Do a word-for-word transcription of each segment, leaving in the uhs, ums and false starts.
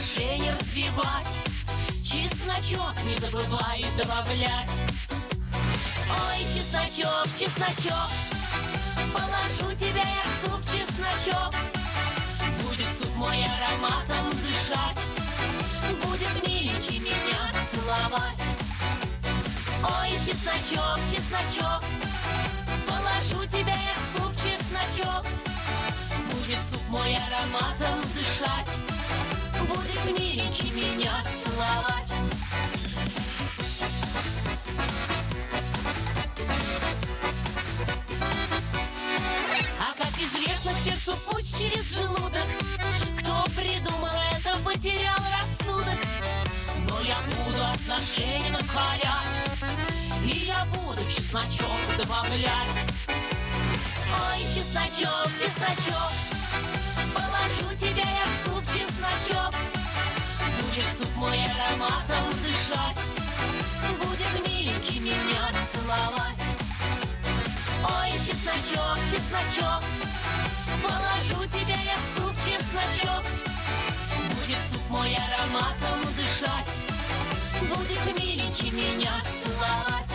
отношения развивать. Чесночок не забывай добавлять. Ой, чесночок, чесночок, положу тебя я в суп, чесночок. Будет суп мой ароматом дышать, будет миленький меня целовать. Ой, чесночок, чесночок, положу тебя я в суп, чесночок. Будет суп мой ароматом дышать, будет миленький меня целовать. А как известно, к сердцу путь через желудок. Кто придумал это, потерял рассудок. Но я буду отношения накалять, и я буду чесночок добавлять. Ой, чесночок, чесночок, положу тебя я в суп, чесночок. Будет суп мой ароматом дышать, будет миленький меня целовать. Ой, чесночок, чесночок, положу тебя я в суп, чесночок. Будет суп мой ароматом дышать, будет миленький меня целовать.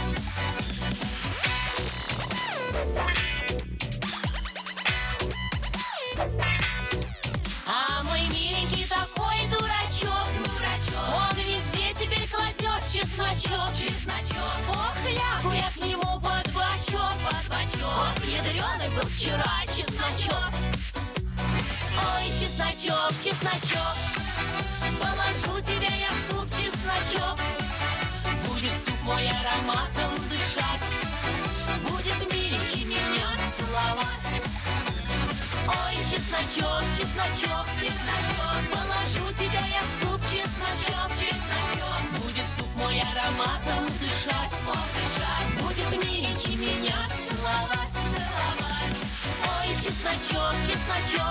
А мой миленький такой дурачок, дурачок, он везде теперь кладет чесночок, чесночок. Ох, лягу я к нему под бочок, под бочок. Ох, ядреный был вчера чесночок. Ой, чесночок, чесночок, положу тебя я в суп, чесночок. Будет суп мой ароматом дышать, будет миленький меня целовать. Ой, чесночок, чесночок, чесночок, положу тебя я в суп, чесночок, чесночок. Будет суп мой ароматом дышать, дышать, будет миленький меня целовать, целовать. Ой, чесночок, чесночок,